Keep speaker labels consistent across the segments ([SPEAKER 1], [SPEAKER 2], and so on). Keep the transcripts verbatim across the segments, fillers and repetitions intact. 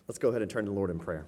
[SPEAKER 1] Let's go ahead and turn to the Lord in prayer.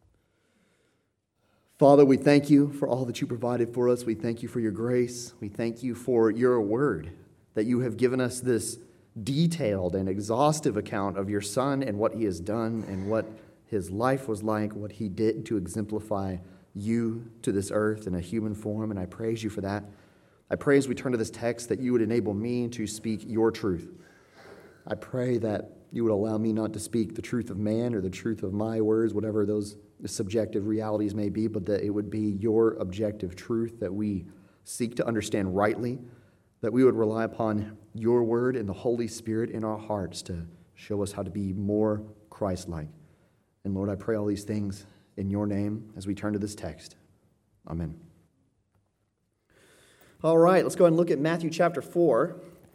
[SPEAKER 1] Father, we thank you for all that you provided for us. We thank you for your grace. We thank you for your word, that you have given us this detailed and exhaustive account of your Son and what he has done and what his life was like, what he did to exemplify you to this earth in a human form, and I praise you for that. I pray as we turn to this text that you would enable me to speak your truth. I pray that you would allow me not to speak the truth of man or the truth of my words, whatever those subjective realities may be, but that it would be your objective truth that we seek to understand rightly, that we would rely upon your word and the Holy Spirit in our hearts to show us how to be more Christ-like. And Lord, I pray all these things in your name as we turn to this text. Amen. All right, let's go ahead and look at Matthew chapter four.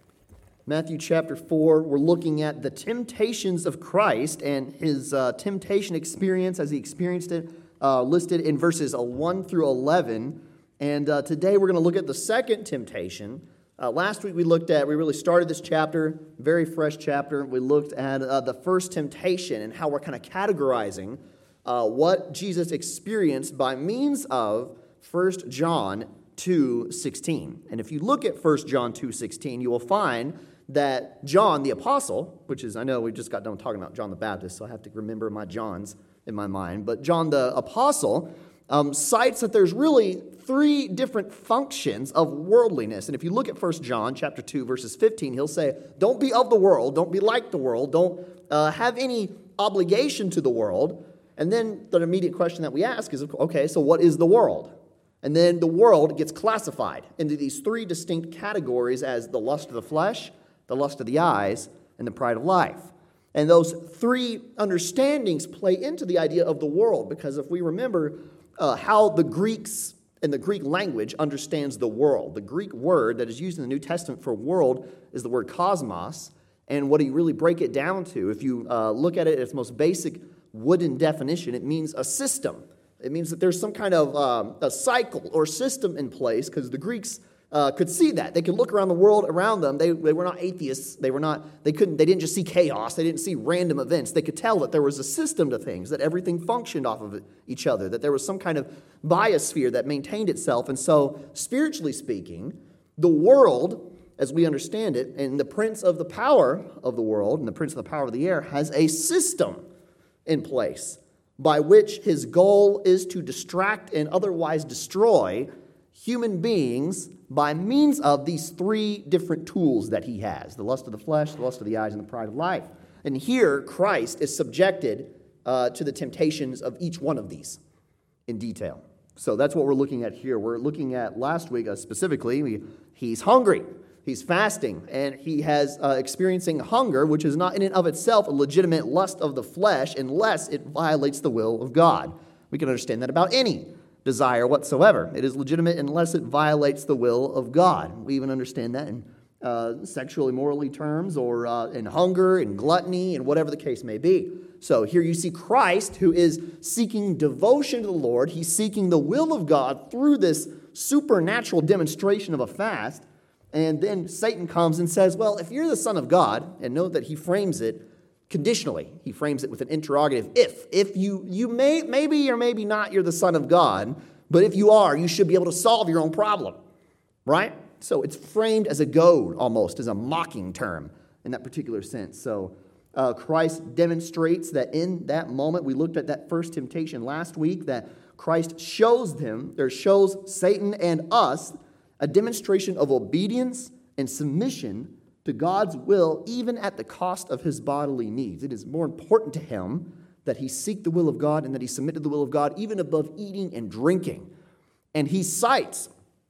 [SPEAKER 1] Matthew chapter four, we're looking at the temptations of Christ and his uh, temptation experience as he experienced it, uh, listed in verses one through eleven. And uh, today we're going to look at the second temptation. Uh, last week we looked at, we really started this chapter, very fresh chapter. We looked at uh, the first temptation and how we're kind of categorizing uh, what Jesus experienced by means of First John two sixteen. And if you look at First John two sixteen, you will find that John the Apostle, which is, I know we just got done talking about John the Baptist, so I have to remember my Johns in my mind, but John the Apostle um, cites that there's really three different functions of worldliness. And if you look at First John chapter two, verses fifteen, he'll say, don't be of the world, don't be like the world, don't uh, have any obligation to the world. And then the immediate question that we ask is, okay, so what is the world? And then the world gets classified into these three distinct categories as the lust of the flesh, the lust of the eyes, and the pride of life. And those three understandings play into the idea of the world, because if we remember uh, how the Greeks and the Greek language understands the world, the Greek word that is used in the New Testament for world is the word cosmos. And what do you really break it down to? If you uh, look at it at its most basic wooden definition, it means a system. It means that there's some kind of um, a cycle or system in place, because the Greeks uh, could see that. They could look around the world around them. They, they were not atheists. They were not. They couldn't. They didn't just see chaos. They didn't see random events. They could tell that there was a system to things, that everything functioned off of each other, that there was some kind of biosphere that maintained itself. And so, spiritually speaking, the world, as we understand it, and the prince of the power of the world and the prince of the power of the air has a system in place by which his goal is to distract and otherwise destroy human beings by means of these three different tools that he has: the lust of the flesh, the lust of the eyes, and the pride of life. And here, Christ is subjected uh, to the temptations of each one of these in detail. So that's what we're looking at here. We're looking at last week uh, specifically, we, he's hungry. He's fasting, and he has uh, experiencing hunger, which is not in and of itself a legitimate lust of the flesh unless it violates the will of God. We can understand that about any desire whatsoever. It is legitimate unless it violates the will of God. We even understand that in uh, sexually morally terms, or uh, in hunger and gluttony and whatever the case may be. So here you see Christ, who is seeking devotion to the Lord. He's seeking the will of God through this supernatural demonstration of a fast. And then Satan comes and says, well, if you're the Son of God, and note that he frames it conditionally. He frames it with an interrogative. If, if you, you may, maybe or maybe not, you're the Son of God, but if you are, you should be able to solve your own problem, right? So it's framed as a goad almost, as a mocking term in that particular sense. So uh, Christ demonstrates that in that moment, we looked at that first temptation last week, that Christ shows them, or shows Satan and us, a demonstration of obedience and submission to God's will, even at the cost of his bodily needs. It is more important to him that he seek the will of God and that he submit to the will of God, even above eating and drinking. And he cites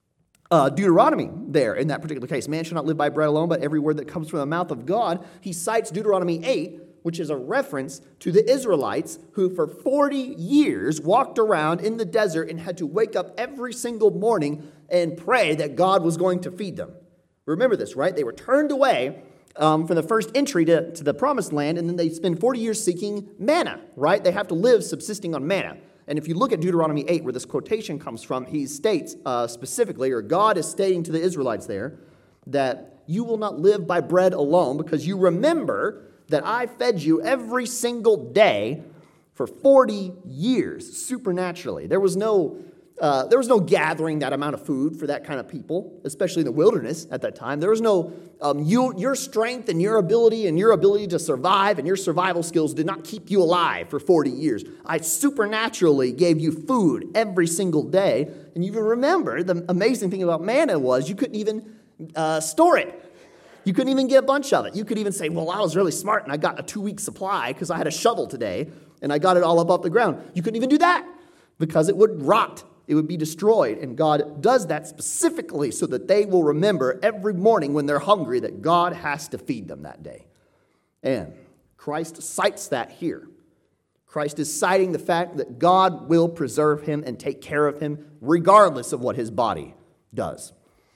[SPEAKER 1] uh, Deuteronomy there in that particular case. Man shall not live by bread alone, but every word that comes from the mouth of God. He cites Deuteronomy eight, which is a reference to the Israelites who for forty years walked around in the desert and had to wake up every single morning and pray that God was going to feed them. Remember this, right? They were turned away um, from the first entry to, to the promised land, and then they spend forty years seeking manna, right? They have to live subsisting on manna. And if you look at Deuteronomy eight, where this quotation comes from, he states uh, specifically, or God is stating to the Israelites there, that you will not live by bread alone, because you remember that I fed you every single day for forty years, supernaturally. There was no uh, there was no gathering that amount of food for that kind of people, especially in the wilderness at that time. There was no um, you, your strength and your ability and your ability to survive and your survival skills did not keep you alive for forty years. I supernaturally gave you food every single day. And you even remember the amazing thing about manna was you couldn't even uh, store it. You couldn't even get a bunch of it. You could even say, well, I was really smart and I got a two-week supply because I had a shovel today and I got it all up off the ground. You couldn't even do that because it would rot. It would be destroyed. And God does that specifically so that they will remember every morning when they're hungry that God has to feed them that day. And Christ cites that here. Christ is citing the fact that God will preserve him and take care of him regardless of what his body does.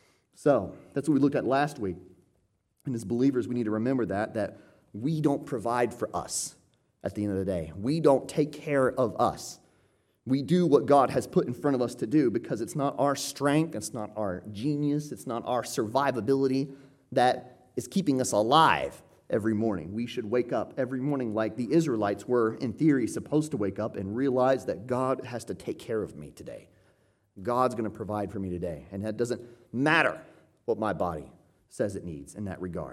[SPEAKER 1] So that's what we looked at last week. And as believers, we need to remember that, that we don't provide for us at the end of the day. We don't take care of us. We do what God has put in front of us to do because it's not our strength, it's not our genius, it's not our survivability that is keeping us alive every morning. We should wake up every morning like the Israelites were, in theory, supposed to wake up and realize that God has to take care of me today. God's going to provide for me today. And that doesn't matter what my body says it needs in that regard.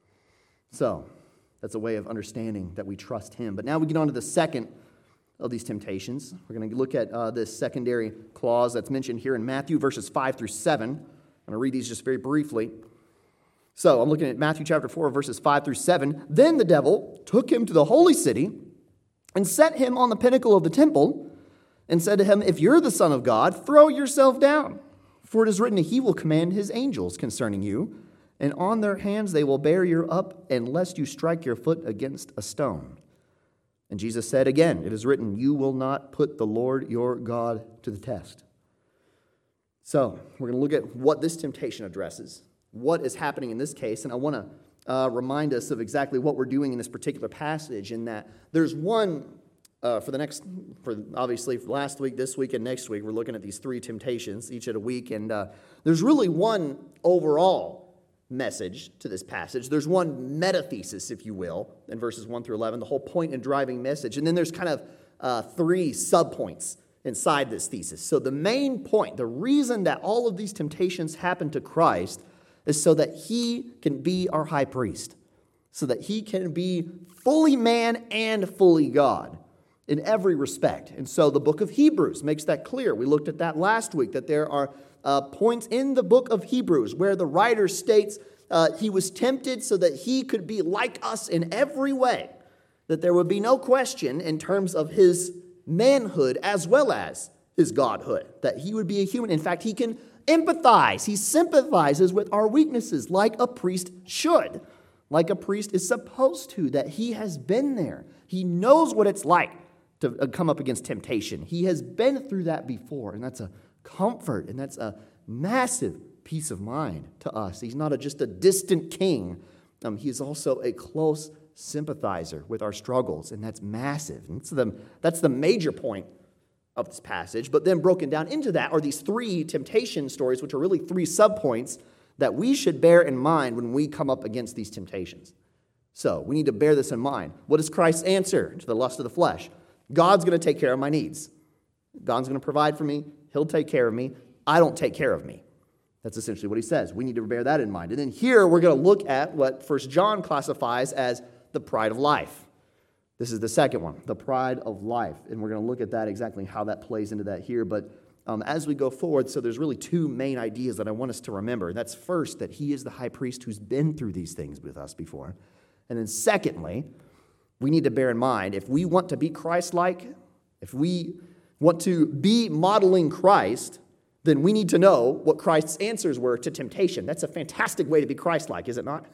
[SPEAKER 1] So, that's a way of understanding that we trust him. But now we get on to the second of these temptations. We're going to look at uh, this secondary clause that's mentioned here in Matthew verses five through seven. I'm going to read these just very briefly. So, I'm looking at Matthew chapter four, verses five through seven. Then the devil took him to the holy city and set him on the pinnacle of the temple and said to him, if you're the Son of God, throw yourself down. For it is written, he will command his angels concerning you, and on their hands they will bear you up, and lest you strike your foot against a stone. And Jesus said again, it is written, you will not put the Lord your God to the test. So, we're going to look at what this temptation addresses, what is happening in this case, and I want to uh, remind us of exactly what we're doing in this particular passage, in that there's one, uh, for the next, for obviously for last week, this week, and next week, we're looking at these three temptations, each at a week, and uh, there's really one overall message to this passage. There's one meta-thesis, if you will, in verses one through eleven, the whole point and driving message. And then there's kind of uh, three subpoints inside this thesis. So the main point, the reason that all of these temptations happen to Christ is so that he can be our high priest, so that he can be fully man and fully God in every respect. And so the book of Hebrews makes that clear. We looked at that last week, that there are Uh, points in the book of Hebrews where the writer states uh, he was tempted so that he could be like us in every way, that there would be no question in terms of his manhood as well as his godhood, that he would be a human. In fact, he can empathize. He sympathizes with our weaknesses like a priest should, like a priest is supposed to, that he has been there. He knows what it's like to come up against temptation. He has been through that before, and that's a comfort, and that's a massive peace of mind to us. He's not a, just a distant king. Um, he is also a close sympathizer with our struggles, and that's massive. And that's the, that's the major point of this passage. But then broken down into that are these three temptation stories, which are really three subpoints that we should bear in mind when we come up against these temptations. So we need to bear this in mind. What is Christ's answer to the lust of the flesh? God's going to take care of my needs. God's going to provide for me. He'll take care of me. I don't take care of me. That's essentially what he says. We need to bear that in mind. And then here we're going to look at what First John classifies as the pride of life. This is the second one, the pride of life. And we're going to look at that, exactly how that plays into that here. But um, as we go forward, so there's really two main ideas that I want us to remember. That's first, that he is the high priest who's been through these things with us before. And then secondly, we need to bear in mind, if we want to be Christ-like, if we want to be modeling Christ, then we need to know what Christ's answers were to temptation. That's a fantastic way to be Christ-like, is it not?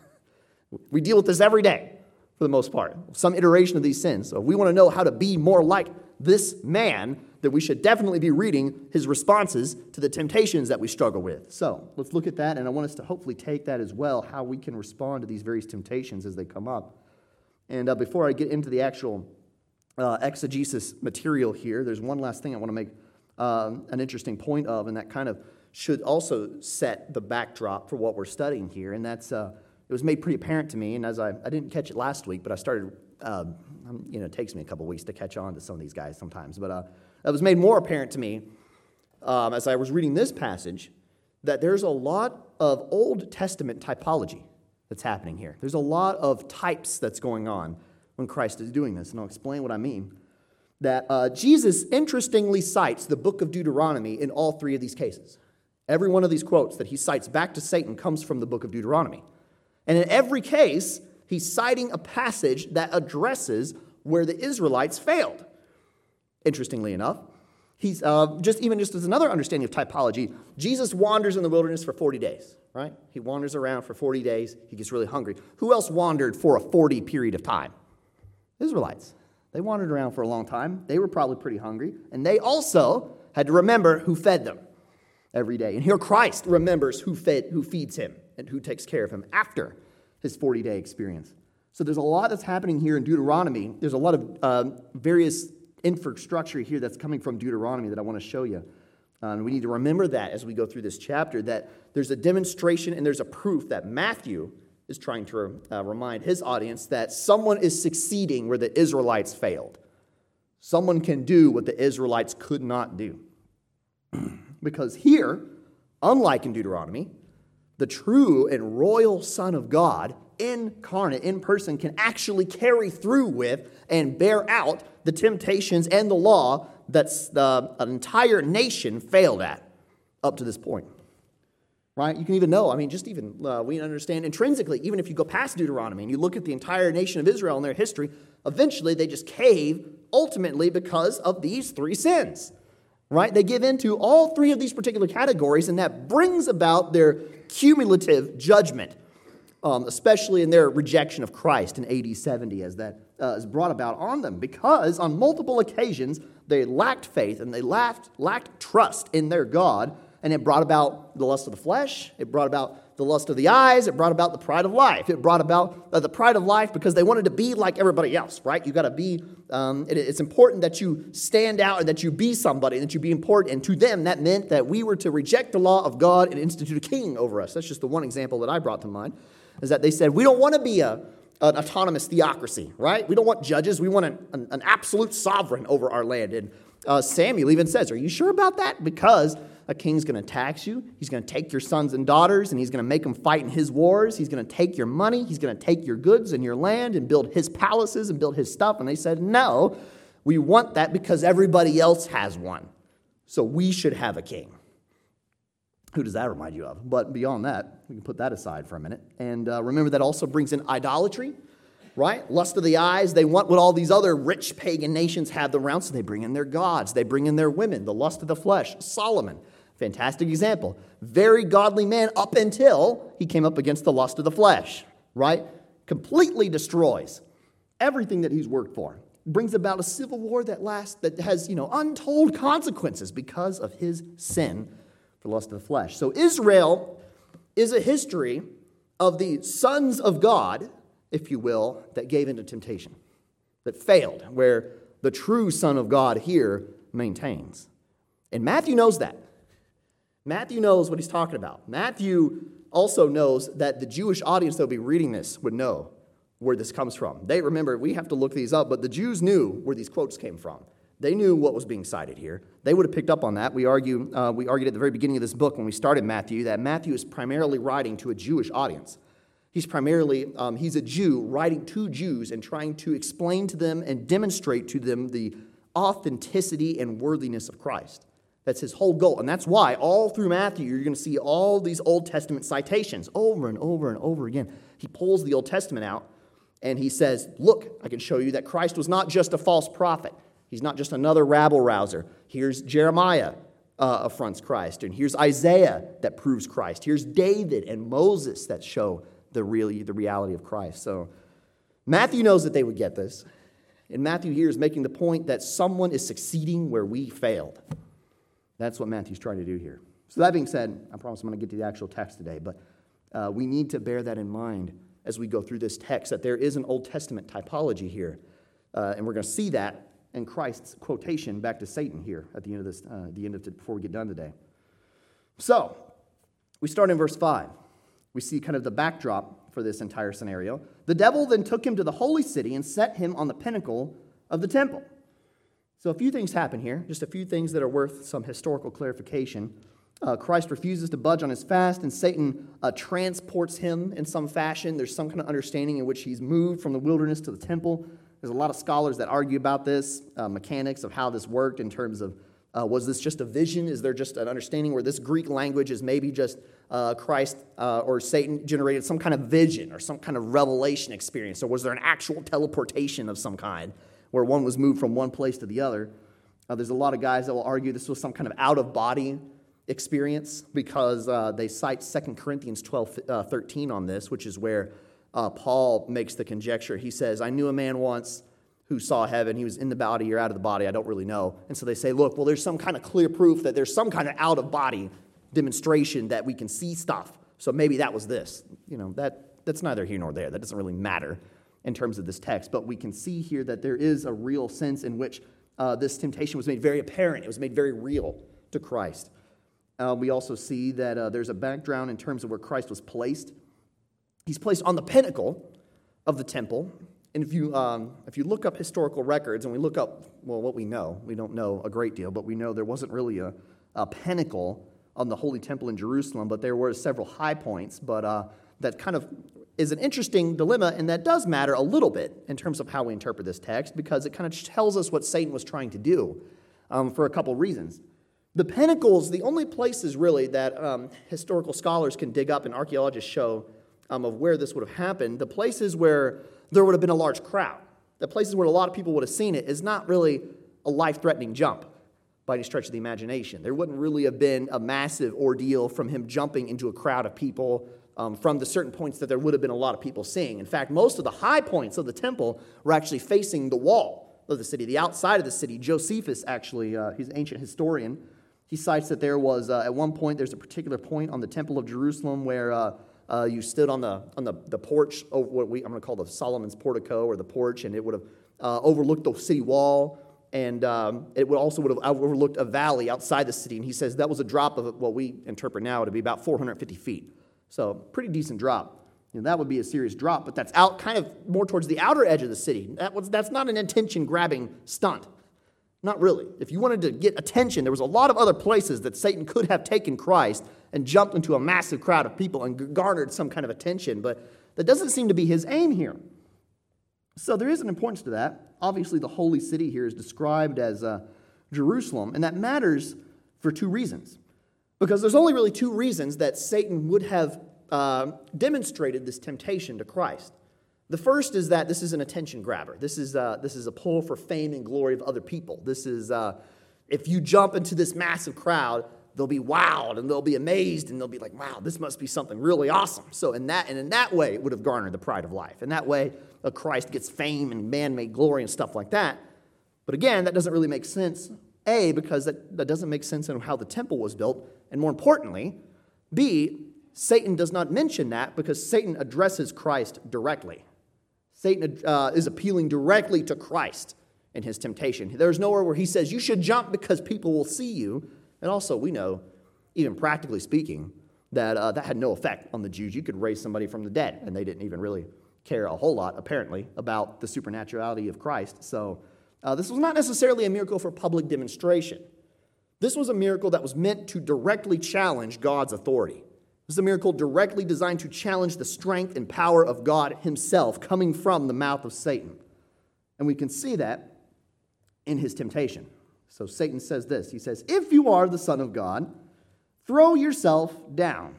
[SPEAKER 1] We deal with this every day, for the most part, some iteration of these sins. So if we want to know how to be more like this man, then we should definitely be reading his responses to the temptations that we struggle with. So let's look at that, and I want us to hopefully take that as well, how we can respond to these various temptations as they come up. And uh, before I get into the actual Uh, exegesis material here, there's one last thing I want to make um, an interesting point of, and that kind of should also set the backdrop for what we're studying here, and that's, uh, it was made pretty apparent to me, and as I, I didn't catch it last week, but I started um, you know, it takes me a couple weeks to catch on to some of these guys sometimes, but uh, it was made more apparent to me um, as I was reading this passage that there's a lot of Old Testament typology that's happening here. There's a lot of types that's going on when Christ is doing this, and I'll explain what I mean. That uh, Jesus interestingly cites the book of Deuteronomy in all three of these cases. Every one of these quotes that he cites back to Satan comes from the book of Deuteronomy. And in every case, he's citing a passage that addresses where the Israelites failed. Interestingly enough, he's uh, just even just as another understanding of typology, Jesus wanders in the wilderness for forty days, right? He wanders around for forty days. He gets really hungry. Who else wandered for a forty period of time? Israelites. They wandered around for a long time. They were probably pretty hungry. And they also had to remember who fed them every day. And here Christ remembers who fed, who feeds him and who takes care of him after his forty-day experience. So there's a lot that's happening here in Deuteronomy. There's a lot of uh, various infrastructure here that's coming from Deuteronomy that I want to show you. Uh, and we need to remember that as we go through this chapter, that there's a demonstration and there's a proof that Matthew is trying to uh, remind his audience that someone is succeeding where the Israelites failed. Someone can do what the Israelites could not do. Because here, unlike in Deuteronomy, the true and royal Son of God, incarnate, in person, can actually carry through with and bear out the temptations and the law that uh, an entire nation failed at up to this point. Right? You can even know, I mean, just even, uh, we understand intrinsically, even if you go past Deuteronomy and you look at the entire nation of Israel and their history, eventually they just cave ultimately because of these three sins. Right? They give into all three of these particular categories, and that brings about their cumulative judgment, um, especially in their rejection of Christ in A D seventy, as that uh, is brought about on them, because on multiple occasions they lacked faith and they lacked, lacked trust in their God. And it brought about the lust of the flesh. It brought about the lust of the eyes. It brought about the pride of life. It brought about uh, the pride of life because they wanted to be like everybody else, right? You got to be, um, it, it's important that you stand out and that you be somebody, and that you be important. And to them, that meant that we were to reject the law of God and institute a king over us. That's just the one example that I brought to mind, is that they said, we don't want to be a, an autonomous theocracy, right? We don't want judges. We want an, an, an absolute sovereign over our land. And uh, Samuel even says, are you sure about that? Because a king's going to tax you. He's going to take your sons and daughters, and he's going to make them fight in his wars. He's going to take your money. He's going to take your goods and your land and build his palaces and build his stuff. And they said, no, we want that because everybody else has one. So we should have a king. Who does that remind you of? But beyond that, we can put that aside for a minute. And uh, remember, that also brings in idolatry, right? Lust of the eyes. They want what all these other rich pagan nations have around, so they bring in their gods. They bring in their women. The lust of the flesh. Solomon. Fantastic example. Very godly man up until he came up against the lust of the flesh, right? Completely destroys everything that he's worked for. Brings about a civil war that lasts, that has, you know, untold consequences because of his sin for lust of the flesh. So Israel is a history of the sons of God, if you will, that gave into temptation, that failed, where the true Son of God here maintains. And Matthew knows that. Matthew knows what he's talking about. Matthew also knows that the Jewish audience that will be reading this would know where this comes from. They remember, we have to look these up, but the Jews knew where these quotes came from. They knew what was being cited here. They would have picked up on that. We argue, uh, we argued at the very beginning of this book when we started Matthew that Matthew is primarily writing to a Jewish audience. He's primarily, um, he's a Jew writing to Jews and trying to explain to them and demonstrate to them the authenticity and worthiness of Christ. That's his whole goal. And that's why all through Matthew, you're going to see all these Old Testament citations over and over and over again. He pulls the Old Testament out and he says, look, I can show you that Christ was not just a false prophet. He's not just another rabble-rouser. Here's Jeremiah uh, affronts Christ. And here's Isaiah that proves Christ. Here's David and Moses that show the, really, the reality of Christ. So Matthew knows that they would get this. And Matthew here is making the point that someone is succeeding where we failed. That's what Matthew's trying to do here. So that being said, I promise I'm going to get to the actual text today, but uh, we need to bear that in mind as we go through this text, that there is an Old Testament typology here. Uh, and we're going to see that in Christ's quotation back to Satan here at the end of this, uh, the end of it, before we get done today. So, we start in verse five. We see kind of the backdrop for this entire scenario. The devil then took him to the holy city and set him on the pinnacle of the temple. So a few things happen here, just a few things that are worth some historical clarification. Uh, Christ refuses to budge on his fast, and Satan uh, transports him in some fashion. There's some kind of understanding in which he's moved from the wilderness to the temple. There's a lot of scholars that argue about this, uh, mechanics of how this worked in terms of, uh, was this just a vision? Is there just an understanding where this Greek language is maybe just uh, Christ uh, or Satan generated some kind of vision or some kind of revelation experience? Or was there an actual teleportation of some kind where one was moved from one place to the other? Uh, there's a lot of guys that will argue this was some kind of out-of-body experience because uh, they cite Second Corinthians twelve thirteen on this, which is where uh, Paul makes the conjecture. He says, I knew a man once who saw heaven. He was in the body or out of the body. I don't really know. And so they say, look, well, there's some kind of clear proof that there's some kind of out-of-body demonstration that we can see stuff. So maybe that was this. You know, that that's neither here nor there. That doesn't really matter in terms of this text. But we can see here that there is a real sense in which uh, this temptation was made very apparent. It was made very real to Christ. Uh, we also see that uh, there's a background in terms of where Christ was placed. He's placed on the pinnacle of the temple. And if you um, if you look up historical records, and we look up, well, what we know, we don't know a great deal, but we know there wasn't really a, a pinnacle on the Holy Temple in Jerusalem, but there were several high points. But uh, that kind of is an interesting dilemma, and that does matter a little bit in terms of how we interpret this text, because it kind of tells us what Satan was trying to do um, for a couple reasons. The pinnacles, the only places really that um, historical scholars can dig up and archaeologists show um, of where this would have happened, the places where there would have been a large crowd, the places where a lot of people would have seen it, is not really a life-threatening jump by any stretch of the imagination. There wouldn't really have been a massive ordeal from him jumping into a crowd of people um, from the certain points that there would have been a lot of people seeing. In fact, most of the high points of the temple were actually facing the wall of the city, the outside of the city. Josephus, actually, uh, he's an ancient historian, he cites that there was, uh, at one point, there's a particular point on the Temple of Jerusalem where uh, uh, you stood on the on the, the porch, over what we, I'm going to call the Solomon's portico or the porch, and it would have uh, overlooked the city wall, and um, it would also would have overlooked a valley outside the city. And he says that was a drop of what we interpret now to be about four hundred fifty feet. So pretty decent drop. You know, that would be a serious drop, but that's out kind of more towards the outer edge of the city. That was that's not an attention-grabbing stunt. Not really. If you wanted to get attention, there was a lot of other places that Satan could have taken Christ and jumped into a massive crowd of people and garnered some kind of attention, but that doesn't seem to be his aim here. So there is an importance to that. Obviously, the holy city here is described as uh, Jerusalem, and that matters for two reasons. Because there's only really two reasons that Satan would have uh, demonstrated this temptation to Christ. The first is that this is an attention grabber. This is uh, this is a pull for fame and glory of other people. This is, uh, if you jump into this massive crowd, they'll be wowed and they'll be amazed and they'll be like, wow, this must be something really awesome. So in that and in that way, it would have garnered the pride of life. In that way, uh, Christ gets fame and man-made glory and stuff like that. But again, that doesn't really make sense. A, because that, that doesn't make sense in how the temple was built. And more importantly, B, Satan does not mention that because Satan addresses Christ directly. Satan uh, is appealing directly to Christ in his temptation. There's nowhere where he says, you should jump because people will see you. And also, we know, even practically speaking, that uh, that had no effect on the Jews. You could raise somebody from the dead, and they didn't even really care a whole lot, apparently, about the supernaturality of Christ. So uh, this was not necessarily a miracle for public demonstration. This was a miracle that was meant to directly challenge God's authority. This is a miracle directly designed to challenge the strength and power of God himself coming from the mouth of Satan. And we can see that in his temptation. So Satan says this. He says, if you are the Son of God, throw yourself down.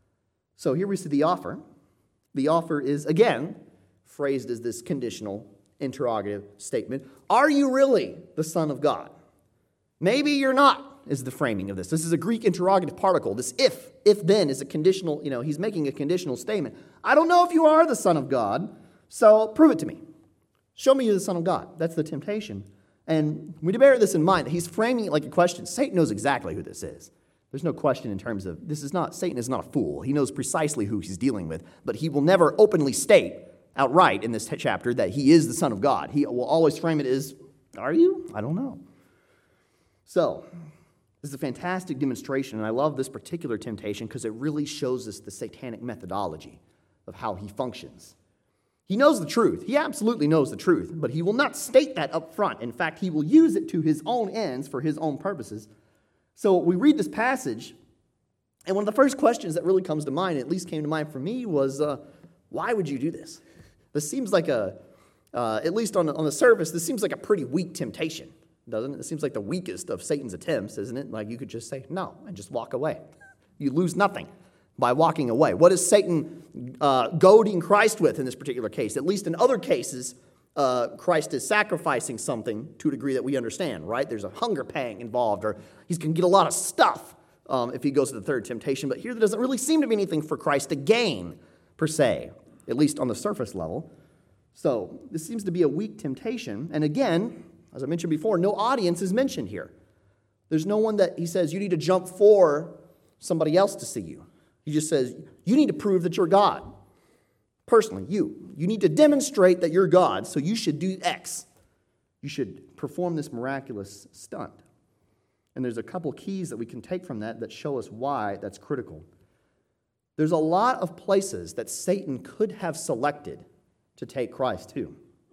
[SPEAKER 1] So here we see the offer. The offer is, again, phrased as this conditional interrogative statement. Are you really the Son of God? Maybe you're not, is the framing of this. This is a Greek interrogative particle. This if, if then is a conditional, you know, he's making a conditional statement. I don't know if you are the Son of God, so prove it to me. Show me you're the Son of God. That's the temptation. And we need to bear this in mind, that he's framing it like a question. Satan knows exactly who this is. There's no question in terms of, this is not, Satan is not a fool. He knows precisely who he's dealing with, but he will never openly state outright in this chapter that he is the Son of God. He will always frame it as, are you? I don't know. So, this is a fantastic demonstration, and I love this particular temptation because it really shows us the satanic methodology of how he functions. He knows the truth. He absolutely knows the truth, but he will not state that up front. In fact, he will use it to his own ends for his own purposes. So we read this passage, and one of the first questions that really comes to mind, at least came to mind for me, was, uh, why would you do this? This seems like a, uh, at least on, on the surface, this seems like a pretty weak temptation, doesn't it? It seems like the weakest of Satan's attempts, isn't it? Like you could just say no and just walk away. You lose nothing by walking away. What is Satan uh, goading Christ with in this particular case? At least in other cases, uh, Christ is sacrificing something to a degree that we understand, right? There's a hunger pang involved, or he's going to get a lot of stuff um, if he goes to the third temptation. But here there doesn't really seem to be anything for Christ to gain, per se, at least on the surface level. So this seems to be a weak temptation. And again, as I mentioned before, no audience is mentioned here. There's no one that he says, you need to jump for somebody else to see you. He just says, you need to prove that you're God. Personally, you. You need to demonstrate that you're God, so you should do X. You should perform this miraculous stunt. And there's a couple keys that we can take from that that show us why that's critical. There's a lot of places that Satan could have selected to take Christ to.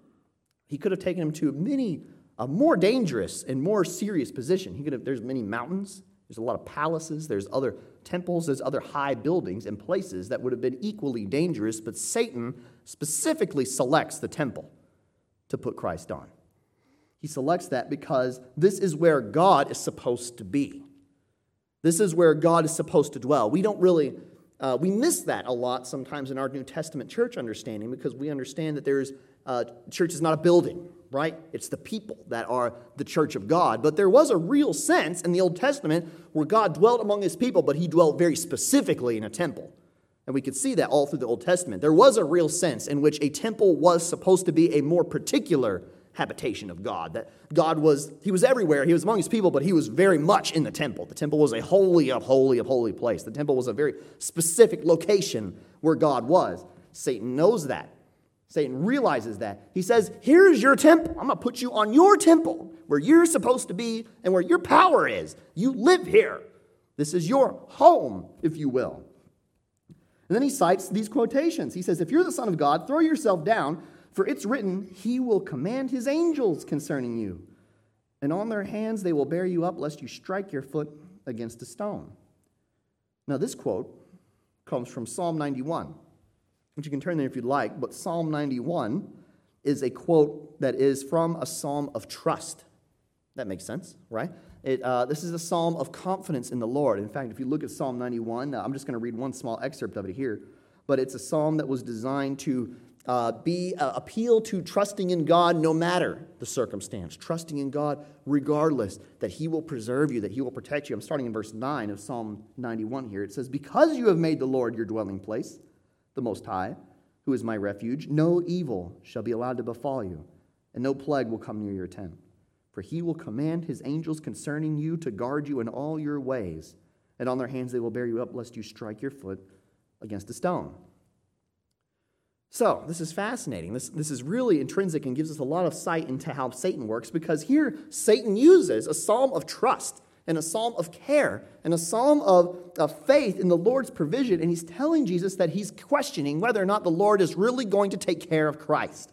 [SPEAKER 1] He could have taken him to many, a more dangerous and more serious position. He could have, there's many mountains. There's a lot of palaces, there's other temples, there's other high buildings and places that would have been equally dangerous, but Satan specifically selects the temple to put Christ on. He selects that because this is where God is supposed to be. This is where God is supposed to dwell. We don't really, uh, we miss that a lot sometimes in our New Testament church understanding because we understand that there's, uh, church is not a building, right? It's the people that are the church of God. But there was a real sense in the Old Testament where God dwelt among his people, but he dwelt very specifically in a temple. And we could see that all through the Old Testament. There was a real sense in which a temple was supposed to be a more particular habitation of God. That God was, he was everywhere. He was among his people, but he was very much in the temple. The temple was a holy of holy of holy place. The temple was a very specific location where God was. Satan knows that. Satan realizes that. He says, here's your temple. I'm going to put you on your temple where you're supposed to be and where your power is. You live here. This is your home, if you will. And then he cites these quotations. He says, if you're the Son of God, throw yourself down, for it's written, he will command his angels concerning you. And on their hands they will bear you up, lest you strike your foot against a stone. Now this quote comes from Psalm ninety-one. Which you can turn there if you'd like, but Psalm ninety-one is a quote that is from a psalm of trust. That makes sense, right? It, uh, this is a psalm of confidence in the Lord. In fact, if you look at Psalm ninety-one, uh, I'm just going to read one small excerpt of it here, but it's a psalm that was designed to uh, be uh, appeal to trusting in God no matter the circumstance, trusting in God regardless, that he will preserve you, that he will protect you. I'm starting in verse nine of Psalm ninety-one here. It says, because you have made the Lord your dwelling place, the Most High, who is my refuge, no evil shall be allowed to befall you, and no plague will come near your tent. For he will command his angels concerning you to guard you in all your ways, and on their hands they will bear you up, lest you strike your foot against a stone. So, this is fascinating. This, this is really intrinsic and gives us a lot of sight into how Satan works, because here Satan uses a psalm of trust and a psalm of care, and a psalm of, of faith in the Lord's provision, and he's telling Jesus that he's questioning whether or not the Lord is really going to take care of Christ.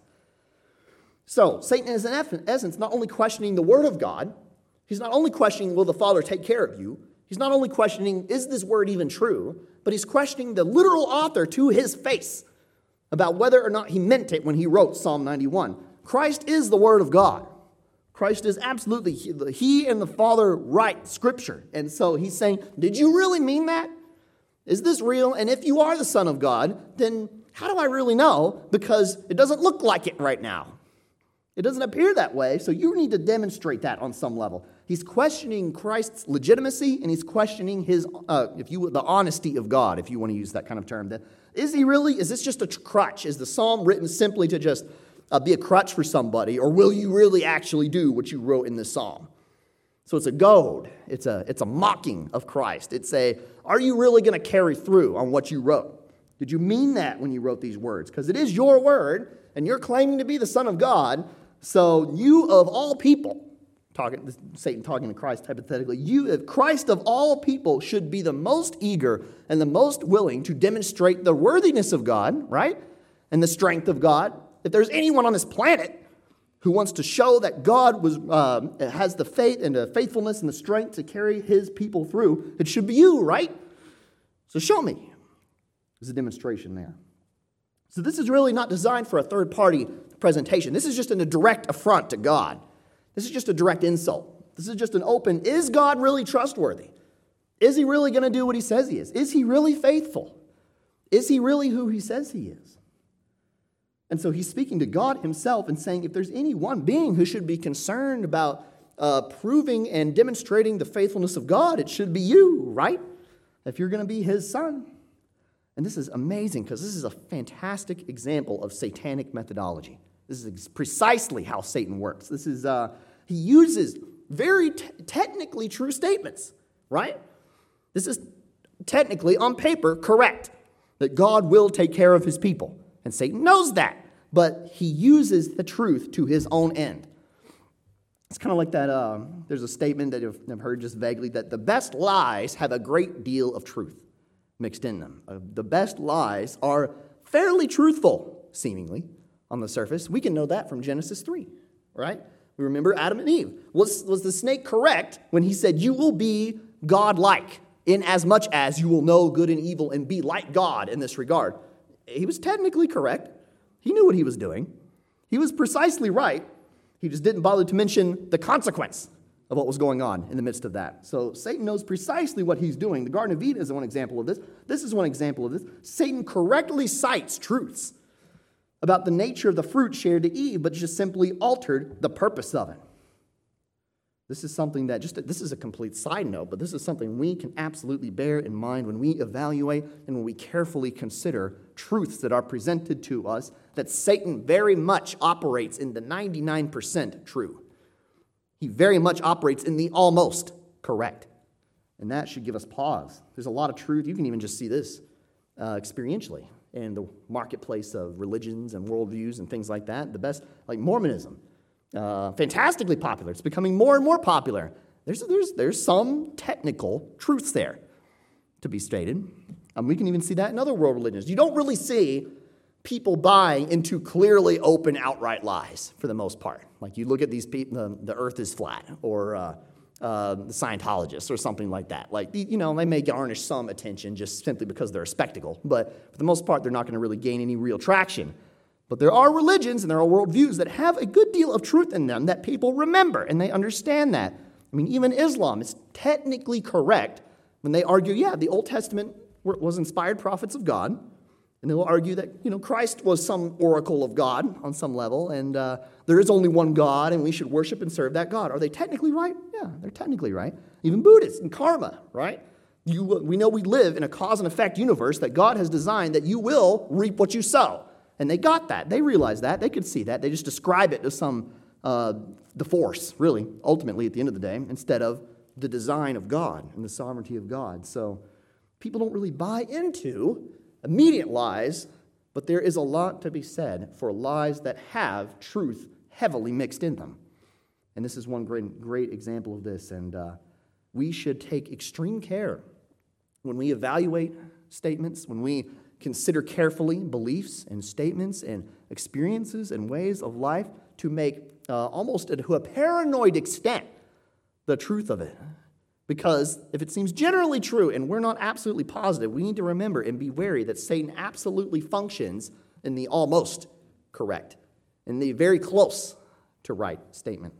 [SPEAKER 1] So, Satan is in essence not only questioning the Word of God, he's not only questioning, will the Father take care of you? He's not only questioning, is this word even true? But he's questioning the literal author to his face about whether or not he meant it when he wrote Psalm ninety-one. Christ is the Word of God. Christ is absolutely, he and the Father write Scripture. And so he's saying, did you really mean that? Is this real? And if you are the Son of God, then how do I really know? Because it doesn't look like it right now. It doesn't appear that way, so you need to demonstrate that on some level. He's questioning Christ's legitimacy, and he's questioning his, uh, if you the honesty of God, if you want to use that kind of term. Is he really, is this just a crutch? Is the psalm written simply to just Uh, be a crutch for somebody, or will you really actually do what you wrote in this psalm? So it's a goad. It's a, it's a mocking of Christ. It's a, are you really going to carry through on what you wrote? Did you mean that when you wrote these words? Because it is your word, and you're claiming to be the Son of God, so you of all people talking, this Satan talking to Christ hypothetically, you, if Christ of all people, should be the most eager and the most willing to demonstrate the worthiness of God, right? And the strength of God. If there's anyone on this planet who wants to show that God was uh, has the faith and the faithfulness and the strength to carry his people through, it should be you, right? So show me. There's a demonstration there. So this is really not designed for a third-party presentation. This is just a direct affront to God. This is just a direct insult. This is just an open, is God really trustworthy? Is he really going to do what he says he is? Is he really faithful? Is he really who he says he is? And so he's speaking to God himself and saying, if there's any one being who should be concerned about uh, proving and demonstrating the faithfulness of God, it should be you, right? If you're going to be his son. And this is amazing because this is a fantastic example of satanic methodology. This is precisely how Satan works. This is, uh, he uses very te- technically true statements, right? This is technically, on paper, correct, that God will take care of his people. And Satan knows that, but he uses the truth to his own end. It's kind of like that, uh, there's a statement that I've heard just vaguely, that the best lies have a great deal of truth mixed in them. Uh, the best lies are fairly truthful, seemingly, on the surface. We can know that from Genesis three, right? We remember Adam and Eve. Was, was the snake correct when he said, you will be God-like, in as much as you will know good and evil and be like God in this regard? He was technically correct. He knew what he was doing. He was precisely right. He just didn't bother to mention the consequence of what was going on in the midst of that. So Satan knows precisely what he's doing. The Garden of Eden is one example of this. This is one example of this. Satan correctly cites truths about the nature of the fruit shared to Eve, but just simply altered the purpose of it. This is something that just, this is a complete side note, but this is something we can absolutely bear in mind when we evaluate and when we carefully consider truths that are presented to us, that Satan very much operates in the ninety-nine percent true. He very much operates in the almost correct. And that should give us pause. There's a lot of truth. You can even just see this uh, experientially in the marketplace of religions and worldviews and things like that. The best, like Mormonism. Uh, fantastically popular. It's becoming more and more popular. There's, there's, there's some technical truths there to be stated. Um, we can even see that in other world religions. You don't really see people buying into clearly open, outright lies for the most part. Like you look at these people, the, the earth is flat, or uh, uh, the Scientologists, or something like that. Like, you know, they may garnish some attention just simply because they're a spectacle, but for the most part, they're not going to really gain any real traction. But there are religions and there are worldviews that have a good deal of truth in them that people remember, and they understand that. I mean, even Islam is technically correct when they argue, yeah, the Old Testament was inspired prophets of God, and they will argue that, you know, Christ was some oracle of God on some level, and uh, there is only one God, and we should worship and serve that God. Are they technically right? Yeah, they're technically right. Even Buddhists and karma, right? You, we know we live in a cause and effect universe that God has designed that you will reap what you sow. And they got that. They realized that. They could see that. They just describe it as some, uh, the force, really, ultimately, at the end of the day, instead of the design of God and the sovereignty of God. So people don't really buy into immediate lies, but there is a lot to be said for lies that have truth heavily mixed in them. And this is one great, great example of this. And uh, we should take extreme care when we evaluate statements, when we consider carefully beliefs and statements and experiences and ways of life to make uh, almost to a paranoid extent the truth of it. Because if it seems generally true and we're not absolutely positive, we need to remember and be wary that Satan absolutely functions in the almost correct, in the very close to right statement.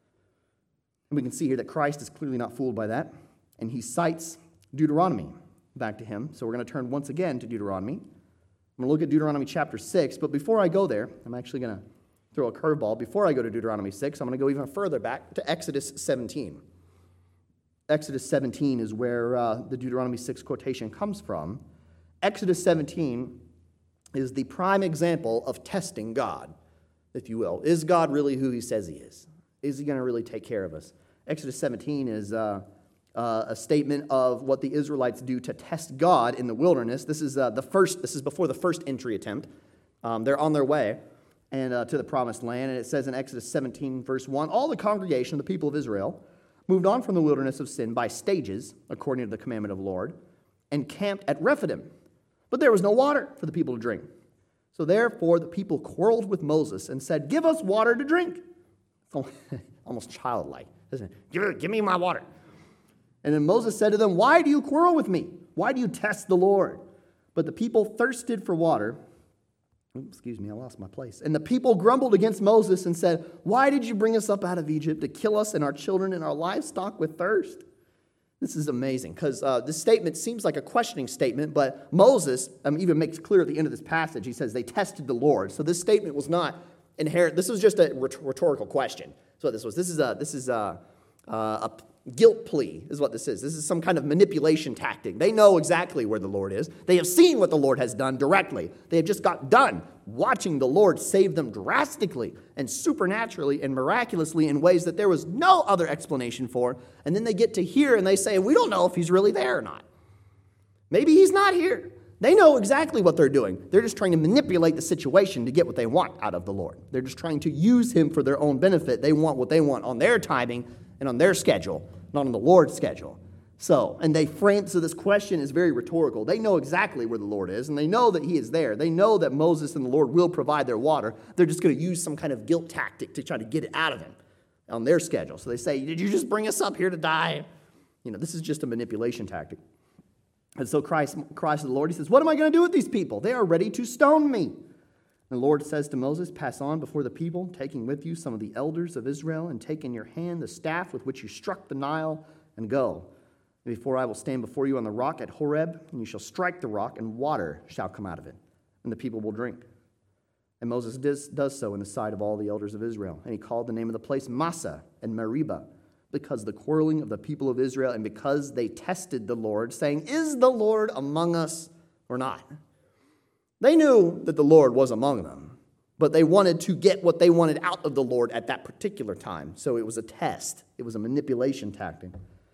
[SPEAKER 1] And we can see here that Christ is clearly not fooled by that, and he cites Deuteronomy back to him. So we're going to turn once again to Deuteronomy. I'm going to look at Deuteronomy chapter six, but before I go there, I'm actually going to throw a curveball. Before I go to Deuteronomy six, I'm going to go even further back to Exodus seventeen. Exodus seventeen is where uh, the Deuteronomy six quotation comes from. Exodus seventeen is the prime example of testing God, if you will. Is God really who he says he is? Is he going to really take care of us? Exodus seventeen is Uh, Uh, a statement of what the Israelites do to test God in the wilderness. This is uh, the first. This is before the first entry attempt. Um, they're on their way, and uh, to the promised land. And it says in Exodus seventeen, verse one, all the congregation, the people of Israel, moved on from the wilderness of sin by stages, according to the commandment of the Lord, and camped at Rephidim. But there was no water for the people to drink. So therefore the people quarreled with Moses and said, give us water to drink. It's almost childlike, isn't it? Give, give me my water. And then Moses said to them, why do you quarrel with me? Why do you test the Lord? But the people thirsted for water. Excuse me, I lost my place. And the people grumbled against Moses and said, why did you bring us up out of Egypt to kill us and our children and our livestock with thirst? This is amazing because uh, this statement seems like a questioning statement, but Moses um, even makes clear at the end of this passage, he says they tested the Lord. So this statement was not inherent. This was just a rhetorical question. That's what this was. This is a, this is a, a guilt plea is what this is. This is some kind of manipulation tactic. They know exactly where the Lord is. They have seen what the Lord has done directly. They have just got done watching the Lord save them drastically and supernaturally and miraculously in ways that there was no other explanation for. And then they get to here and they say, we don't know if he's really there or not. Maybe he's not here. They know exactly what they're doing. They're just trying to manipulate the situation to get what they want out of the Lord. They're just trying to use him for their own benefit. They want what they want on their timing and on their schedule, not on the Lord's schedule. So, and they frame, so this question is very rhetorical. They know exactly where the Lord is, and they know that he is there. They know that Moses and the Lord will provide their water. They're just going to use some kind of guilt tactic to try to get it out of him on their schedule. So they say, did you just bring us up here to die? You know, this is just a manipulation tactic. And so Christ cries to the Lord. He says, what am I going to do with these people? They are ready to stone me. And the Lord says to Moses, pass on before the people, taking with you some of the elders of Israel, and take in your hand the staff with which you struck the Nile, and go. Before I will stand before you on the rock at Horeb, and you shall strike the rock, and water shall come out of it, and the people will drink. And Moses does, does so in the sight of all the elders of Israel. And he called the name of the place Massah and Meribah, because the quarreling of the people of Israel, and because they tested the Lord, saying, is the Lord among us or not? They knew that the Lord was among them, but they wanted to get what they wanted out of the Lord at that particular time. So it was a test. It was a manipulation tactic.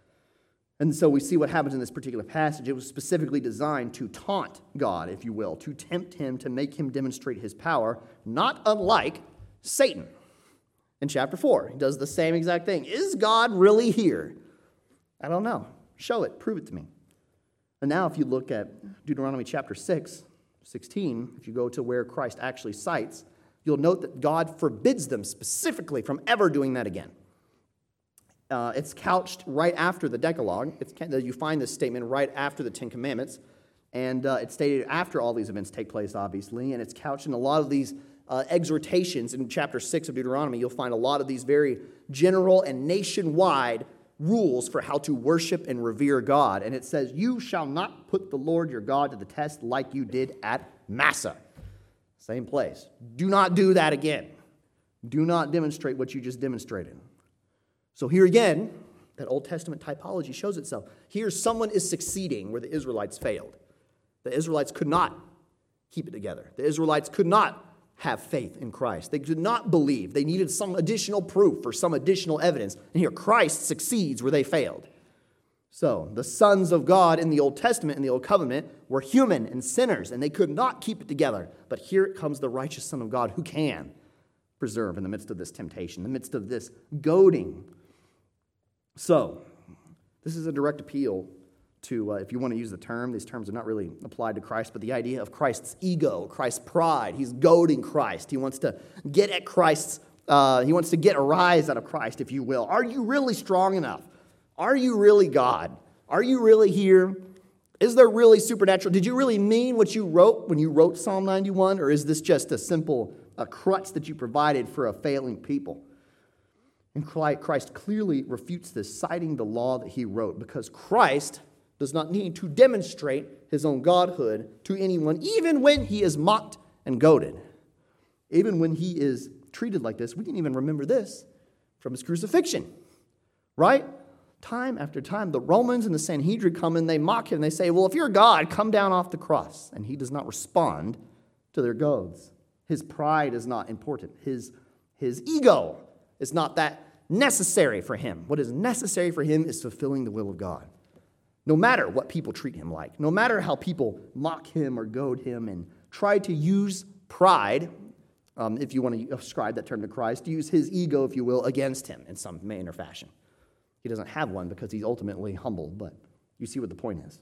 [SPEAKER 1] And so we see what happens in this particular passage. It was specifically designed to taunt God, if you will, to tempt him, to make him demonstrate his power, not unlike Satan. In chapter four, he does the same exact thing. Is God really here? I don't know. Show it. Prove it to me. And now if you look at Deuteronomy chapter six, sixteen, if you go to where Christ actually cites, you'll note that God forbids them specifically from ever doing that again. Uh, it's couched right after the Decalogue. It's, you find this statement right after the Ten Commandments, and uh, it's stated after all these events take place, obviously, and it's couched in a lot of these uh, exhortations. In chapter six of Deuteronomy, you'll find a lot of these very general and nationwide rules for how to worship and revere God. And it says, you shall not put the Lord your God to the test like you did at Massah. Same place. Do not do that again. Do not demonstrate what you just demonstrated. So here again, that Old Testament typology shows itself. Here someone is succeeding where the Israelites failed. The Israelites could not keep it together. The Israelites could not have faith in Christ. They did not believe. They needed some additional proof or some additional evidence. And here Christ succeeds where they failed. So the sons of God in the Old Testament, in the Old Covenant, were human and sinners, and they could not keep it together. But here comes the righteous Son of God who can preserve in the midst of this temptation, in the midst of this goading. So this is a direct appeal to, uh, if you want to use the term, these terms are not really applied to Christ, but the idea of Christ's ego, Christ's pride. He's goading Christ. He wants to get at Christ's, uh, he wants to get a rise out of Christ, if you will. Are you really strong enough? Are you really God? Are you really here? Is there really supernatural? Did you really mean what you wrote when you wrote Psalm ninety-one? Or is this just a simple a crutch that you provided for a failing people? And Christ clearly refutes this, citing the law that he wrote, because Christ does not need to demonstrate his own godhood to anyone, even when he is mocked and goaded. Even when he is treated like this, we can even remember this from his crucifixion, right? Time after time, the Romans and the Sanhedrin come and they mock him. And they say, well, if you're God, come down off the cross. And he does not respond to their goads. His pride is not important. His, his ego is not that necessary for him. What is necessary for him is fulfilling the will of God. No matter what people treat him like, no matter how people mock him or goad him and try to use pride um, if you want to ascribe that term to Christ, to use his ego, if you will, against him in some manner or fashion. He doesn't have one because he's ultimately humble, but you see what the point is.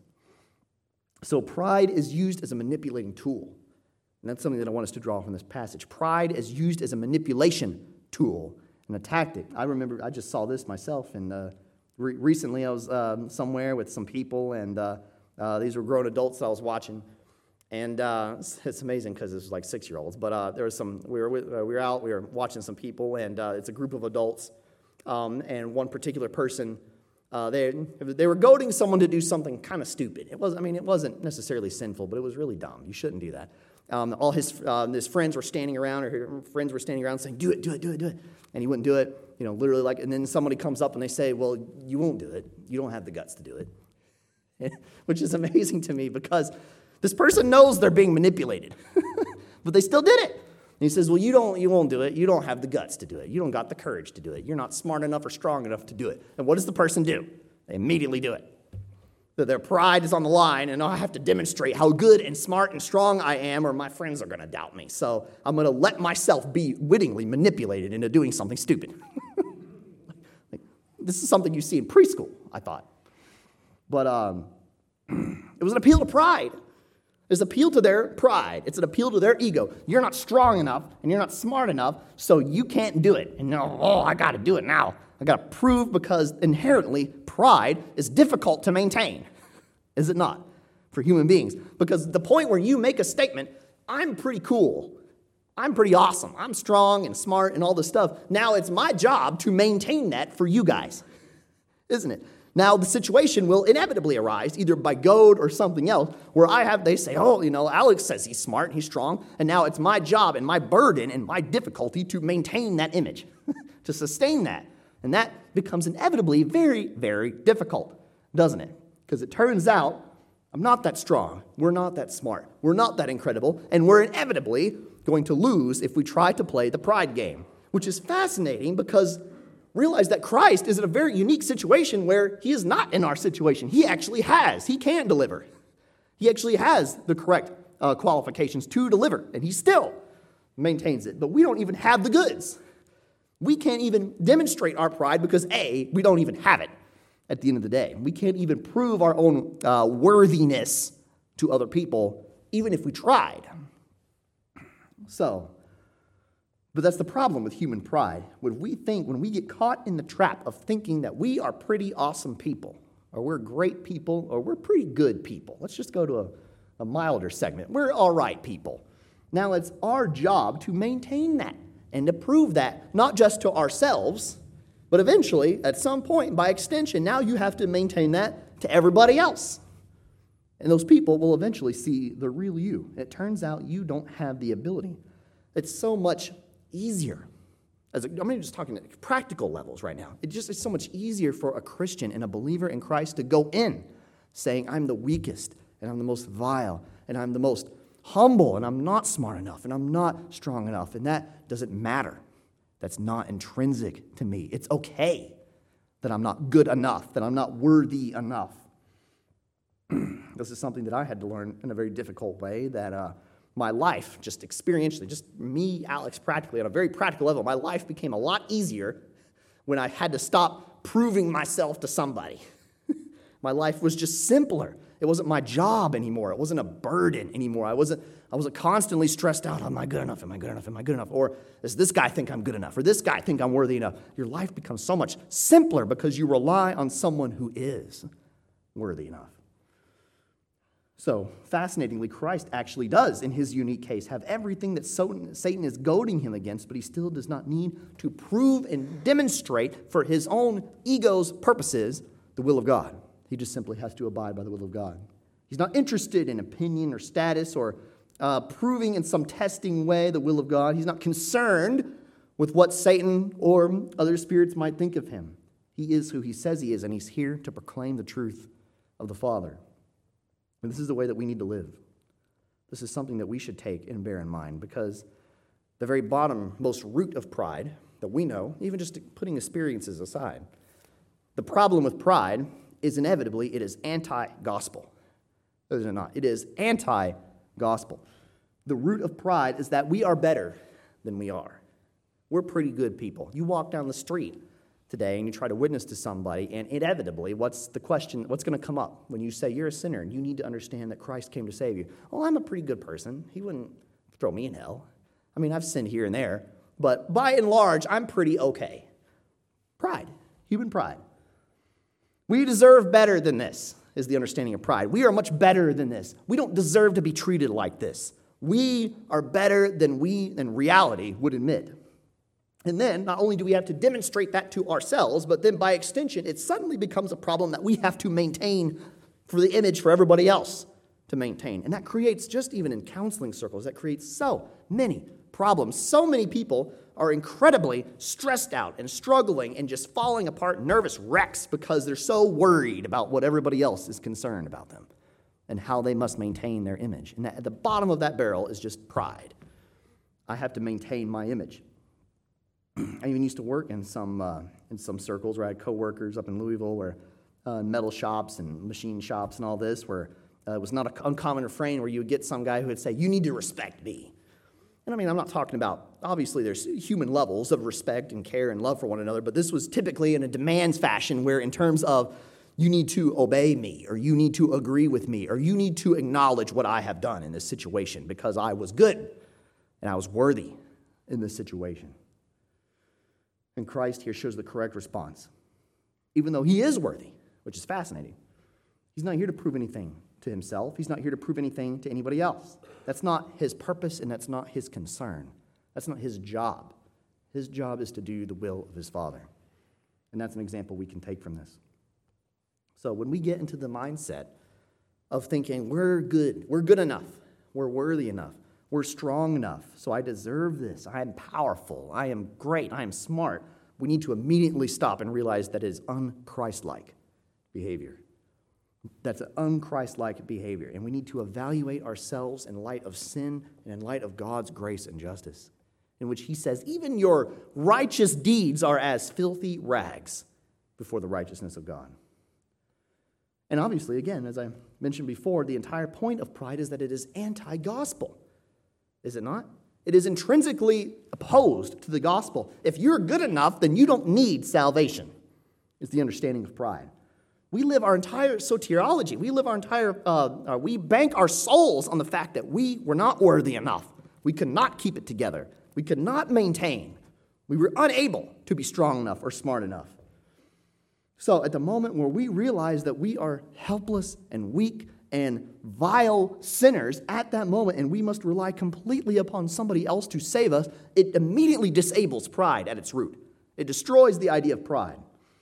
[SPEAKER 1] So pride is used as a manipulating tool. And that's something that I want us to draw from this passage. Pride is used as a manipulation tool and a tactic. I remember, I just saw this myself, and uh, re- recently I was um, somewhere with some people, and uh, uh, these were grown adults that I was watching. And uh, it's, it's amazing because this was like six-year-olds, but uh, there was some, we were, with, uh, we were out, we were watching some people, and uh, it's a group of adults, um, and one particular person, uh, they they were goading someone to do something kind of stupid. It was, I mean, it wasn't necessarily sinful, but it was really dumb. You shouldn't do that. Um, all his uh, his friends were standing around, or his friends were standing around saying, "Do it, do it, do it, do it," and he wouldn't do it. You know, literally like. And then somebody comes up and they say, "Well, you won't do it. You don't have the guts to do it," which is amazing to me because this person knows they're being manipulated, but they still did it. And he says, "Well, you don't, you won't do it. You don't have the guts to do it. You don't got the courage to do it. You're not smart enough or strong enough to do it." And what does the person do? They immediately do it. That their pride is on the line, and I have to demonstrate how good and smart and strong I am, or my friends are going to doubt me. So I'm going to let myself be wittingly manipulated into doing something stupid. Like, this is something you see in preschool, I thought. But um, it was an appeal to pride. It's an appeal to their pride. It's an appeal to their ego. You're not strong enough, and you're not smart enough, so you can't do it. And you know, oh, I got to do it now. I got to prove, because inherently pride is difficult to maintain, is it not, for human beings? Because the point where you make a statement, I'm pretty cool, I'm pretty awesome, I'm strong and smart and all this stuff, now it's my job to maintain that for you guys, isn't it? Now the situation will inevitably arise, either by goad or something else, where I have, they say, oh, you know, Alex says he's smart, he's strong, and now it's my job and my burden and my difficulty to maintain that image, to sustain that. And that becomes inevitably very, very difficult, doesn't it? Because it turns out I'm not that strong. We're not that smart. We're not that incredible. And we're inevitably going to lose if we try to play the pride game, which is fascinating because realize that Christ is in a very unique situation where he is not in our situation. He actually has. He can deliver. He actually has the correct uh, qualifications to deliver, and he still maintains it. But we don't even have the goods. We can't even demonstrate our pride because, A, we don't even have it at the end of the day. We can't even prove our own uh, worthiness to other people, even if we tried. So, but that's the problem with human pride. When we think, when we get caught in the trap of thinking that we are pretty awesome people, or we're great people, or we're pretty good people. Let's just go to a, a milder segment. We're all right people. Now it's our job to maintain that and to prove that, not just to ourselves, but eventually, at some point, by extension, now you have to maintain that to everybody else. And those people will eventually see the real you. It turns out you don't have the ability. It's so much easier. As a, I'm just talking at practical levels right now. It just is so much easier for a Christian and a believer in Christ to go in saying, I'm the weakest, and I'm the most vile, and I'm the most humble, and I'm not smart enough, and I'm not strong enough, and that doesn't matter. That's not intrinsic to me. It's okay that I'm not good enough, that I'm not worthy enough. This is something that I had to learn in a very difficult way, that uh, my life, just experientially, just me, Alex, practically, on a very practical level, my life became a lot easier when I had to stop proving myself to somebody. My life was just simpler. It wasn't my job anymore. It wasn't a burden anymore. I wasn't, I wasn't constantly stressed out. Am I good enough? Am I good enough? Am I good enough? Or does this guy think I'm good enough? Or this guy think I'm worthy enough? Your life becomes so much simpler because you rely on someone who is worthy enough. So, fascinatingly, Christ actually does, in his unique case, have everything that Satan is goading him against, but he still does not need to prove and demonstrate for his own ego's purposes the will of God. He just simply has to abide by the will of God. He's not interested in opinion or status or uh, proving in some testing way the will of God. He's not concerned with what Satan or other spirits might think of him. He is who he says he is, and he's here to proclaim the truth of the Father. And this is the way that we need to live. This is something that we should take and bear in mind, because the very bottom, most root of pride that we know, even just putting experiences aside, the problem with pride is inevitably it is anti-gospel. Is it not? It is anti-gospel. The root of pride is that we are better than we are. We're pretty good people. You walk down the street today and you try to witness to somebody, and inevitably, what's the question, what's going to come up when you say you're a sinner and you need to understand that Christ came to save you? Oh, I'm a pretty good person. He wouldn't throw me in hell. I mean, I've sinned here and there, but by and large, I'm pretty okay. Pride, human pride. We deserve better than this, is the understanding of pride. We are much better than this. We don't deserve to be treated like this. We are better than we, than reality, would admit. And then, not only do we have to demonstrate that to ourselves, but then by extension, it suddenly becomes a problem that we have to maintain for the image for everybody else to maintain. And that creates, just even in counseling circles, that creates so many problems. So many people are incredibly stressed out and struggling and just falling apart, nervous wrecks, because they're so worried about what everybody else is concerned about them and how they must maintain their image. And at the bottom of that barrel is just pride. I have to maintain my image. I even used to work in some uh, in some circles where I had coworkers up in Louisville, where uh, metal shops and machine shops and all this, where uh, it was not an uncommon refrain where you would get some guy who would say, "You need to respect me." And I mean, I'm not talking about, obviously there's human levels of respect and care and love for one another, but this was typically in a demands fashion where in terms of you need to obey me, or you need to agree with me, or you need to acknowledge what I have done in this situation because I was good and I was worthy in this situation. And Christ here shows the correct response. Even though he is worthy, which is fascinating, he's not here to prove anything to himself. He's not here to prove anything to anybody else. That's not his purpose, and that's not his concern. That's not his job. His job is to do the will of his Father. And that's an example we can take from this. So when we get into the mindset of thinking we're good, we're good enough, we're worthy enough, we're strong enough, so I deserve this, I am powerful, I am great, I am smart, we need to immediately stop and realize that is un-Christ-like behavior. That's an un-Christ-like behavior, and we need to evaluate ourselves in light of sin and in light of God's grace and justice, in which he says, even your righteous deeds are as filthy rags before the righteousness of God. And obviously, again, as I mentioned before, the entire point of pride is that it is anti-gospel. Is it not? It is intrinsically opposed to the gospel. If you're good enough, then you don't need salvation, is the understanding of pride. We live our entire soteriology, we live our entire, uh, uh, we bank our souls on the fact that we were not worthy enough. We could not keep it together. We could not maintain. We were unable to be strong enough or smart enough. So at the moment where we realize that we are helpless and weak and vile sinners at that moment, and we must rely completely upon somebody else to save us, it immediately disables pride at its root. It destroys the idea of pride.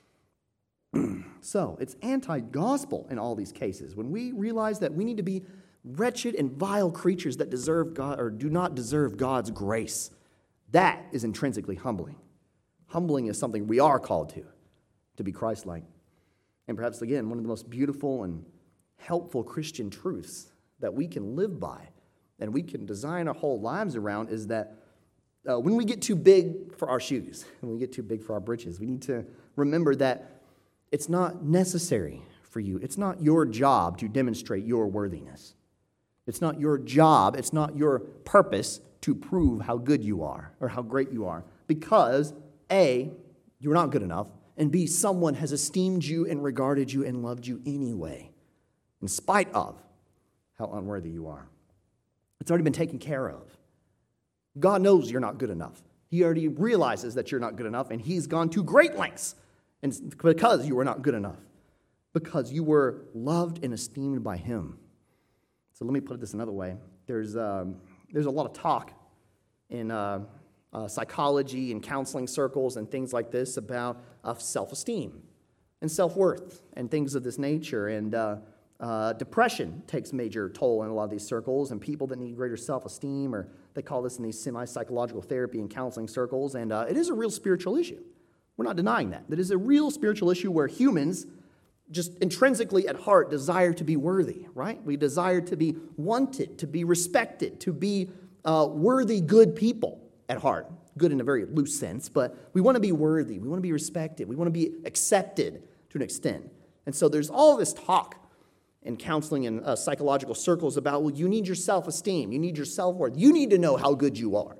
[SPEAKER 1] So it's anti-gospel in all these cases. When we realize that we need to be wretched and vile creatures that deserve God or do not deserve God's grace, that is intrinsically humbling. Humbling is something we are called to, to be Christ-like. And perhaps, again, one of the most beautiful and helpful Christian truths that we can live by and we can design our whole lives around is that uh, when we get too big for our shoes, when we get too big for our britches, we need to remember that it's not necessary for you. It's not your job to demonstrate your worthiness. It's not your job, it's not your purpose to prove how good you are or how great you are. Because A, you're not good enough, and B, someone has esteemed you and regarded you and loved you anyway, in spite of how unworthy you are. It's already been taken care of. God knows you're not good enough. He already realizes that you're not good enough, and he's gone to great lengths and because you were not good enough, because you were loved and esteemed by him. So let me put it this another way. There's, um, there's a lot of talk in uh, uh, psychology and counseling circles and things like this about uh, self-esteem and self-worth and things of this nature. And uh, uh, depression takes major toll in a lot of these circles, and people that need greater self-esteem, or they call this in these semi-psychological therapy and counseling circles, and uh, it is a real spiritual issue. We're not denying that. That is a real spiritual issue where humans just intrinsically at heart desire to be worthy, right? We desire to be wanted, to be respected, to be uh, worthy, good people at heart. Good in a very loose sense, but we want to be worthy. We want to be respected. We want to be accepted to an extent. And so there's all this talk in counseling and uh, psychological circles about, well, you need your self-esteem. You need your self-worth. You need to know how good you are.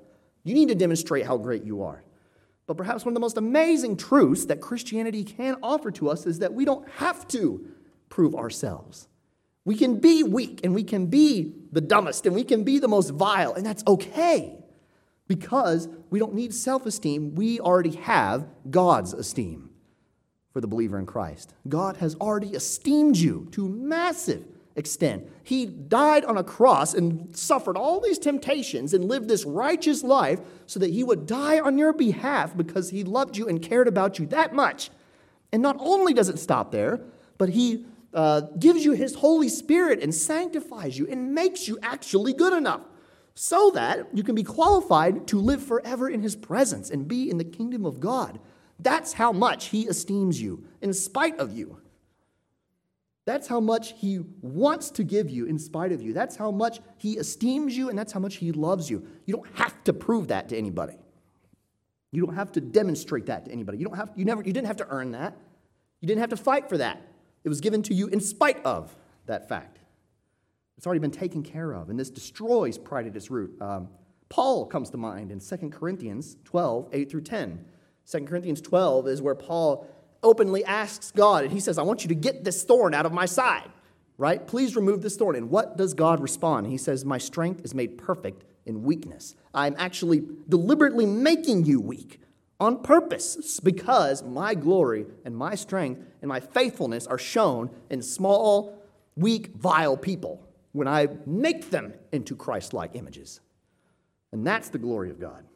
[SPEAKER 1] You need to demonstrate how great you are. But perhaps one of the most amazing truths that Christianity can offer to us is that we don't have to prove ourselves. We can be weak, and we can be the dumbest, and we can be the most vile, and that's okay. Because we don't need self-esteem. We already have God's esteem for the believer in Christ. God has already esteemed you to massive extent. He died on a cross and suffered all these temptations and lived this righteous life so that he would die on your behalf because he loved you and cared about you that much. And not only does it stop there, but he uh, gives you his Holy Spirit and sanctifies you and makes you actually good enough so that you can be qualified to live forever in his presence and be in the kingdom of God. That's how much he esteems you in spite of you. That's how much he wants to give you in spite of you. That's how much he esteems you, and that's how much he loves you. You don't have to prove that to anybody. You don't have to demonstrate that to anybody. You don't have you never you didn't have to earn that. You didn't have to fight for that. It was given to you in spite of that fact. It's already been taken care of, and this destroys pride at its root. Um, Paul comes to mind in Second Corinthians twelve, eight through ten. Second Corinthians twelve is where Paul openly asks God, and he says, I want you to get this thorn out of my side, right? Please remove this thorn. And what does God respond? He says, my strength is made perfect in weakness. I'm actually deliberately making you weak on purpose because my glory and my strength and my faithfulness are shown in small, weak, vile people when I make them into Christ-like images. And that's the glory of God.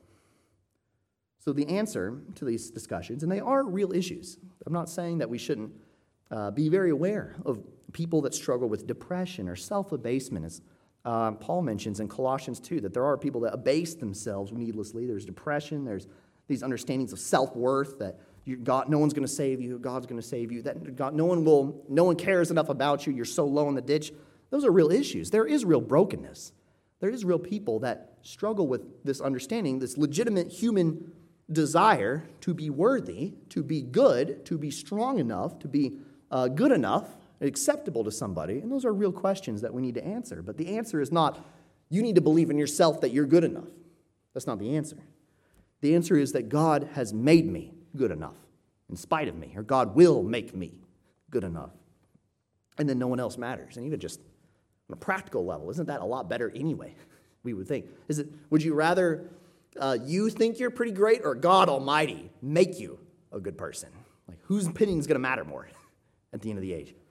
[SPEAKER 1] So the answer to these discussions, and they are real issues. I'm not saying that we shouldn't uh, be very aware of people that struggle with depression or self-abasement, as uh, Paul mentions in Colossians two, that there are people that abase themselves needlessly. There's depression. There's these understandings of self-worth that you, God, no one's going to save you. God's going to save you. That God, no one will. No one cares enough about you. You're so low in the ditch. Those are real issues. There is real brokenness. There is real people that struggle with this understanding, this legitimate human desire to be worthy, to be good, to be strong enough, to be uh, good enough, acceptable to somebody. And those are real questions that we need to answer. But the answer is not, you need to believe in yourself that you're good enough. That's not the answer. The answer is that God has made me good enough in spite of me, or God will make me good enough. And then no one else matters. And even just on a practical level, isn't that a lot better anyway, we would think? Is it? Would you rather Uh, you think you're pretty great, or God Almighty make you a good person? Like, whose opinion is going to matter more at the end of the age?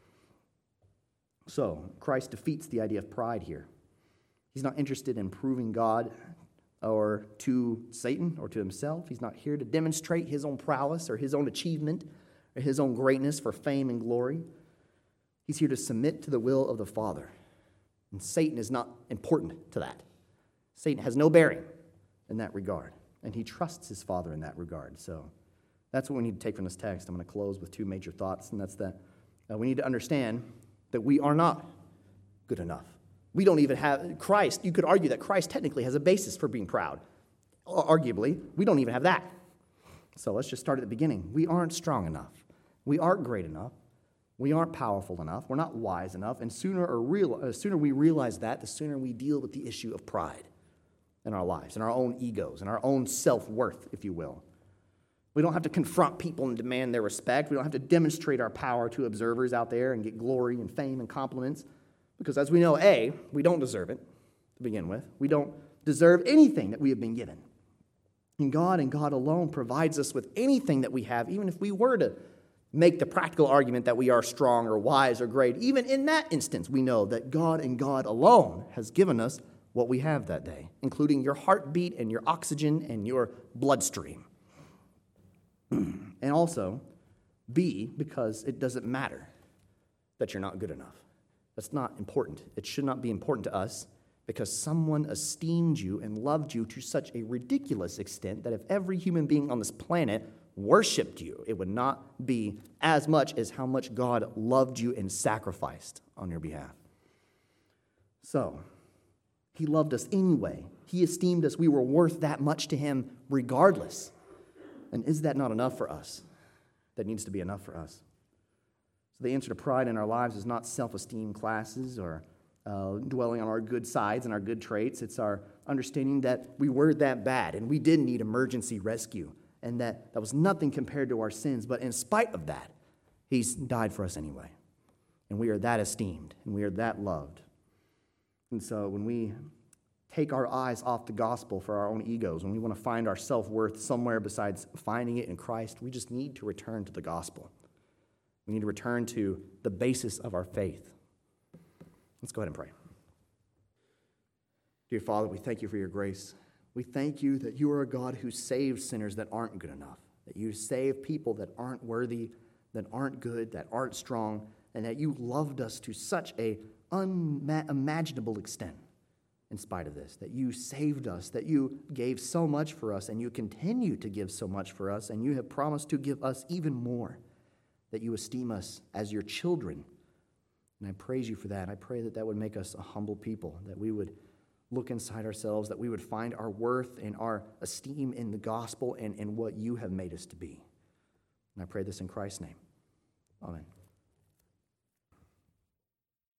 [SPEAKER 1] So, Christ defeats the idea of pride here. He's not interested in proving God or to Satan or to himself. He's not here to demonstrate his own prowess or his own achievement or his own greatness for fame and glory. He's here to submit to the will of the Father. And Satan is not important to that. Satan has no bearing in that regard. And he trusts his Father in that regard. So that's what we need to take from this text. I'm going to close with two major thoughts, and that's that uh, we need to understand that we are not good enough. We don't even have Christ. You could argue that Christ technically has a basis for being proud. Arguably, we don't even have that. So let's just start at the beginning. We aren't strong enough. We aren't great enough. We aren't powerful enough. We're not wise enough. And sooner or real, uh, sooner we realize that, the sooner we deal with the issue of pride in our lives, in our own egos, in our own self-worth, if you will. We don't have to confront people and demand their respect. We don't have to demonstrate our power to observers out there and get glory and fame and compliments. Because as we know, A, we don't deserve it to begin with. We don't deserve anything that we have been given. And God and God alone provides us with anything that we have, even if we were to make the practical argument that we are strong or wise or great. Even in that instance, we know that God and God alone has given us what we have that day, including your heartbeat and your oxygen and your bloodstream. And also, B, because it doesn't matter that you're not good enough. That's not important. It should not be important to us because someone esteemed you and loved you to such a ridiculous extent that if every human being on this planet worshiped you, it would not be as much as how much God loved you and sacrificed on your behalf. So, he loved us anyway. He esteemed us. We were worth that much to him regardless. And is that not enough for us? That needs to be enough for us. So the answer to pride in our lives is not self-esteem classes or uh, dwelling on our good sides and our good traits. It's our understanding that we were that bad and we did need emergency rescue and that that was nothing compared to our sins. But in spite of that, he's died for us anyway. And we are that esteemed and we are that loved. And so when we take our eyes off the gospel for our own egos, when we want to find our self-worth somewhere besides finding it in Christ, we just need to return to the gospel. We need to return to the basis of our faith. Let's go ahead and pray. Dear Father, we thank you for your grace. We thank you that you are a God who saves sinners that aren't good enough, that you save people that aren't worthy, that aren't good, that aren't strong, and that you loved us to such a unimaginable extent in spite of this, that you saved us, that you gave so much for us, and you continue to give so much for us, and you have promised to give us even more, that you esteem us as your children. And I praise you for that. I pray that that would make us a humble people, that we would look inside ourselves, that we would find our worth and our esteem in the gospel and in what you have made us to be. And I pray this in Christ's name. Amen.